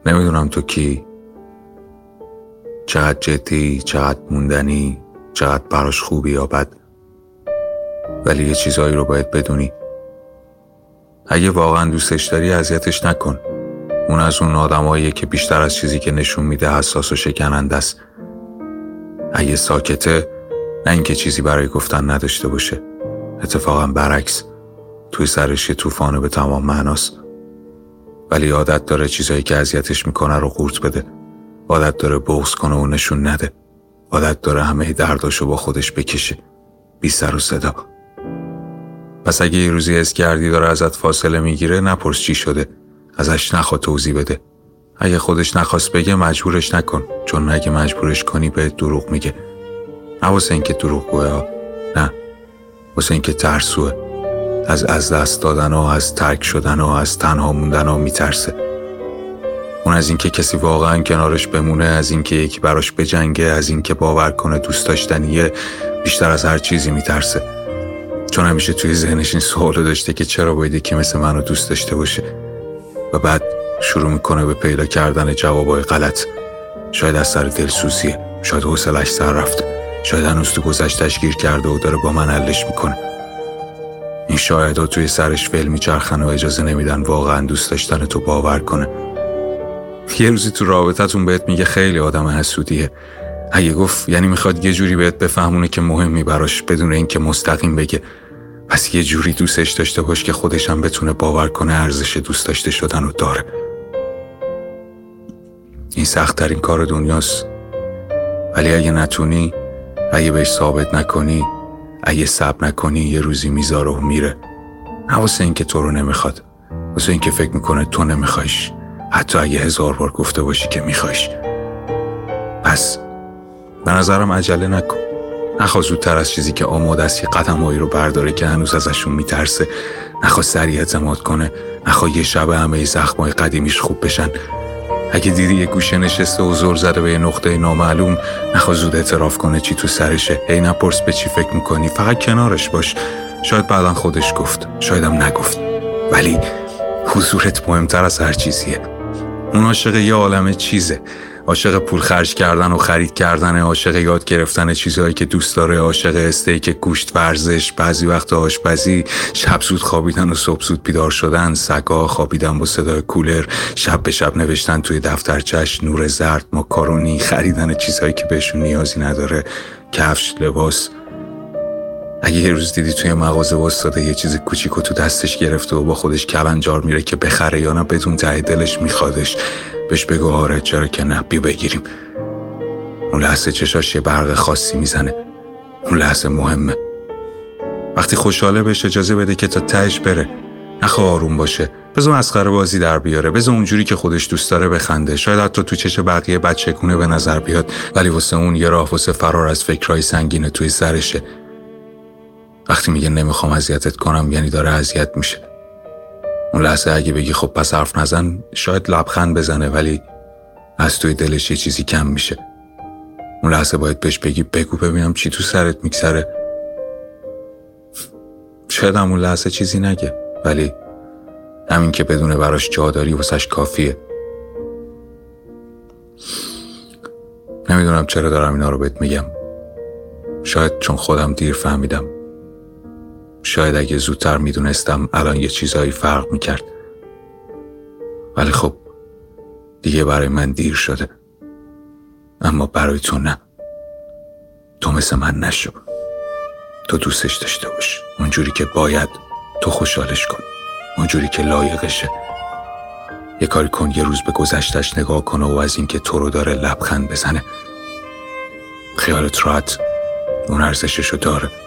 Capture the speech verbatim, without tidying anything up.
نمیدونم تو کی، چقدر جدی، چقدر موندنی، چقدر براش خوبی یا بد، ولی یه چیزایی رو باید بدونی. اگه واقعا دوستش داری اذیتش نکن. اون از اون آدماییه که بیشتر از چیزی که نشون میده حساس و شکننده است. اگه ساکته، نه اینکه چیزی برای گفتن نداشته باشه، اتفاقا برعکس، توی سرش یه طوفانه به تمام معناست. ولی عادت داره چیزایی که اذیتش میکنه رو قورت بده، عادت داره بغض کنه و نشون نده، عادت داره همه درداشو با خودش بکشه، بی سر و صدا. پس اگه یه روزی حس کردی داره ازت فاصله میگیره، نپرس چی شده، ازش نخوا توضیح بده. اگه خودش نخواست بگه مجبورش نکن، چون اگه مجبورش کنی بهت دروغ میگه. نه واسه اینکه دروغ گوه ها، نه، واسه اینکه ترسوه، از از دست دادن و از ترک شدن و از تنها موندن و میترسه. اون از اینکه کسی واقعا کنارش بمونه، از اینکه یکی براش بجنگه، از اینکه باور کنه دوست داشتنیه، بیشتر از هر چیزی میترسه. چون همیشه توی ذهنش این سوالو داشته که چرا باید یکی مثل منو دوست داشته باشه، و بعد شروع میکنه به پیدا کردن جوابای غلط. شاید از سر دلسوزیه، شاید حوصله‌اش سر رفته، شاید هنوز تو گذشته‌اش گیر کرده و داره با من حلش میکنه. این شایدها توی سرش فعل میچرخن و اجازه نمیدن واقعا دوست داشتن تو باور کنه. یه روزی تو رابطتون بهت میگه خیلی آدم حسودیه. اگه گفت یعنی میخواد یه جوری بهت بفهمونه که مهمی براش، بدون اینکه مستقیم بگه. پس یه جوری دوستش داشته باش که خودش هم بتونه باور کنه ارزش دوست داشته شدن رو داره. این سخت ترین کار دنیاست، ولی اگه نتونی، اگه بهش ثابت نکنی، اگه صبر نکنی، یه روزی میذاره و میره. نه واسه اینکه تو رو نمیخواد، واسه اینکه فکر میکنه تو نمیخوایش، حتی اگه هزار بار گفته باشی که میخوایش. پس به نظرم عجله نکن، نخوا زودتر از چیزی که آماده است یه قدمایی رو برداره که هنوز ازشون میترسه، نخوا سریع اعتماد کنه، نخوا یه شب همه زخمای قدیمیش خوب بشن. اگه دیدی یه گوشه نشسته و زل زده به یه نقطه نامعلوم، نخوا زود اعتراف کنه چی تو سرشه. هی نپرس به چی فکر میکنی، فقط کنارش باش. شاید بعداً خودش گفت، شایدم نگفت، ولی حضورت مهمتر از هر چیزیه. اون عاشق یه عالمه چیزه، عاشق پول خرج کردن و خرید کردن، عاشق یاد گرفتن چیزهایی که دوست داره، عاشق استیک، گوشت، ورزش، بعضی وقت آشپزی، شب زود خوابیدن و صبح زود بیدار شدن، سگا خوابیدن با صدای کولر، شب به شب نوشتن توی دفترچش، نور زرد، ماکارونی، خریدن چیزهایی که بهشون نیازی نداره، کفش، لباس. اگه یه روز دیدی توی مغازه واسطه یه چیز کوچیکو تو دستش گرفته و با خودش کلنجار میره که بخره یا نه بدون ته دلش میخوادش، بهش بگو آره، چرا که نه، بیا بگیریم. اون لحظه چشاش یه برق خاصی میزنه، اون لحظه مهمه. وقتی خوشحاله بهش اجازه بده که تا تهش بره، نخواه آروم باشه، بذار مسخره بازی در بیاره، بذار اونجوری که خودش دوست داره بخنده. شاید حتی تو چش بقیه بچگونه به نظر بیاد، ولی واسه اون یه راه واسه فرار از فکرهای سنگین توی سرشه. وقتی میگه نمیخوام اذیتت کنم، یعنی داره اذیت میشه. اون لحظه اگه بگی خب پس حرف نزن، شاید لبخند بزنه، ولی از توی دلش یه چیزی کم میشه. اون لحظه باید بهش بگی بگو ببینم چی تو سرت میگذره. شاید هم اون لحظه چیزی نگه، ولی همین که بدونه براش جا داری واسش کافیه. نمیدونم چرا دارم اینا رو بهت میگم. شاید چون خودم دیر فهمیدم. شاید اگه زودتر میدونستم الان یه چیزایی فرق میکرد. ولی خب دیگه برای من دیر شده. اما برای تو نه. تو مثل من نشو. تو دوستش داشته باش، اونجوری که باید. تو خوشحالش کن، اونجوری که لایقشه. یه کاری کن یه روز به گذشتش نگاه کنه و از این که تو رو داره لبخند بزنه. خیالت راحت، اون ارزششو داره.